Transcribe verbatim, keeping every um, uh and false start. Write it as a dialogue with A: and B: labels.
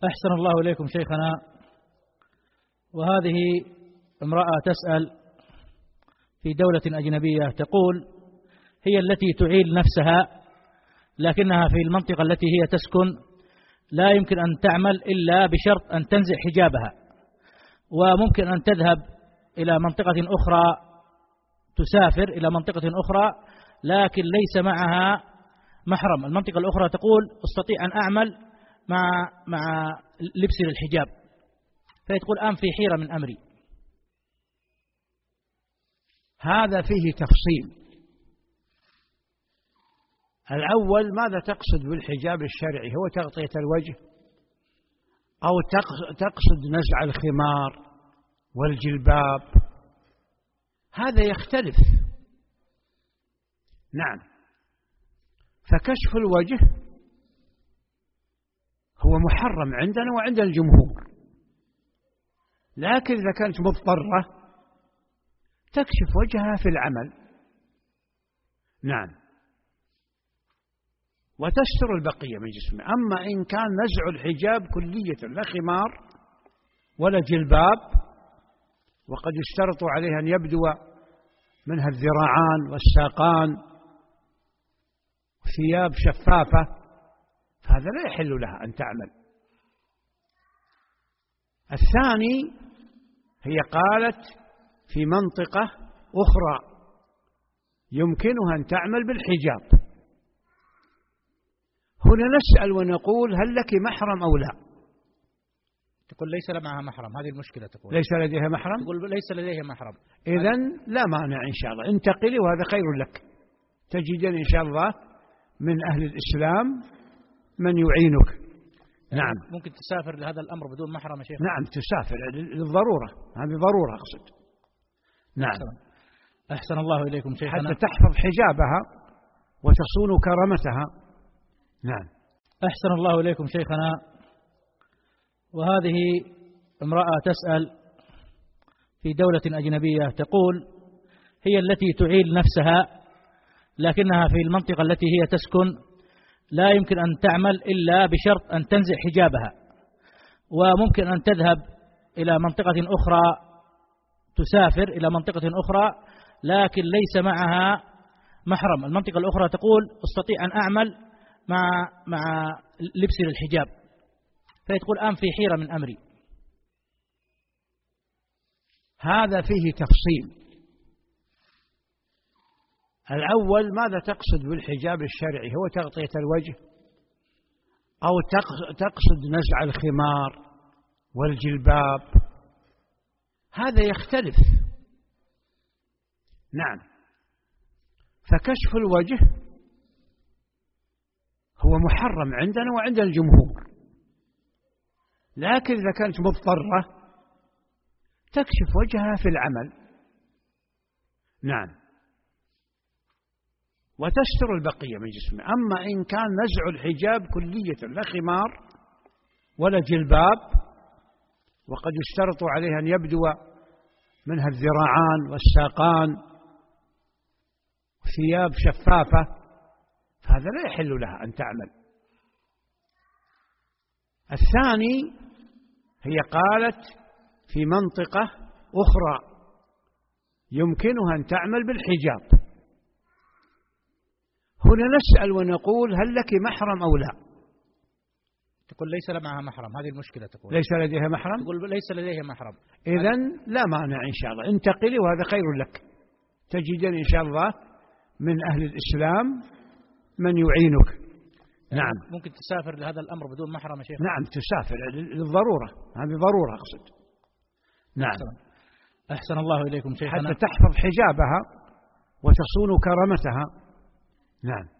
A: أحسن الله إليكم شيخنا. وهذه امرأة تسأل في دولة أجنبية، تقول هي التي تعيل نفسها، لكنها في المنطقة التي هي تسكن لا يمكن أن تعمل إلا بشرط أن تنزع حجابها، وممكن أن تذهب إلى منطقة أخرى، تسافر إلى منطقة أخرى لكن ليس معها محرم. المنطقة الأخرى تقول أستطيع أن أعمل مع مع لبس الحجاب، فتقول الآن في حيرة من أمري.
B: هذا فيه تفصيل. الأول، ماذا تقصد بالحجاب الشرعي؟ هو تغطية الوجه أو تقصد نزع الخمار والجلباب؟ هذا يختلف. نعم، فكشف الوجه هو محرم عندنا وعند الجمهور، لكن إذا كانت مضطرة تكشف وجهها في العمل. نعم، وتستر البقية من جسمه. أما إن كان نزع الحجاب كلية، لا خمار ولا جلباب، وقد يشترط عليها أن يبدو منها الذراعان والساقان، ثياب شفافة، فهذا لا يحل لها أن تعمل. الثاني، هي قالت في منطقة أخرى يمكنها أن تعمل بالحجاب. هنا نسأل ونقول هل لك محرم أو لا؟
A: تقول ليس معها محرم، هذه المشكلة. تقول
B: ليس لديها محرم؟
A: تقول ليس لديها محرم.
B: إذن لا مانع إن شاء الله، انتقلي وهذا خير لك. تجدين إن شاء الله من أهل الإسلام من يعينك. نعم،
A: ممكن تسافر لهذا الأمر بدون محرم يا شيخ؟
B: نعم، تسافر للضرورة، هذه ضرورة أقصد. نعم.
A: أحسن, أحسن الله إليكم شيخنا.
B: حتى تحفظ حجابها وتصون كرامتها. نعم.
A: أحسن الله إليكم شيخنا. وهذه امرأة تسأل في دولة أجنبية، تقول هي التي تعيل نفسها، لكنها في المنطقة التي هي تسكن لا يمكن أن تعمل إلا بشرط أن تنزع حجابها، وممكن أن تذهب إلى منطقة أخرى، تسافر إلى منطقة أخرى لكن ليس معها محرم. المنطقة الأخرى تقول أستطيع أن أعمل مع مع لبس الحجاب، فتقول الآن في حيرة من أمري.
B: هذا فيه تفصيل. الأول، ماذا تقصد بالحجاب الشرعي؟ هو تغطية الوجه أو تقصد نزع الخمار والجلباب؟ هذا يختلف. نعم، فكشف الوجه هو محرم عندنا وعند الجمهور، لكن إذا كانت مضطرة تكشف وجهها في العمل. نعم، وتستر البقية من جسمه. أما إن كان نزع الحجاب كلية، لا خمار ولا جلباب، وقد يشترط عليها أن يبدو منها الذراعان والساقان، ثياب شفافة، فهذا لا يحل لها أن تعمل. الثاني، هي قالت في منطقة أخرى يمكنها أن تعمل بالحجاب. هنا نسأل ونقول هل لك محرم أو لا؟
A: تقول ليس معها محرم، هذه المشكلة. تقول
B: ليس لديها محرم؟
A: تقول ليس لديها محرم.
B: إذن لا مانع إن شاء الله، انتقلي وهذا خير لك. تجدين إن شاء الله من أهل الإسلام من يعينك. نعم،
A: ممكن تسافر لهذا الأمر بدون محرم يا شيخ؟
B: نعم، تسافر للضرورة، هذه ضرورة أقصد. نعم.
A: أحسن, أحسن الله إليكم شيخنا.
B: حتى تحفظ حجابها وتصون كرامتها. نعم.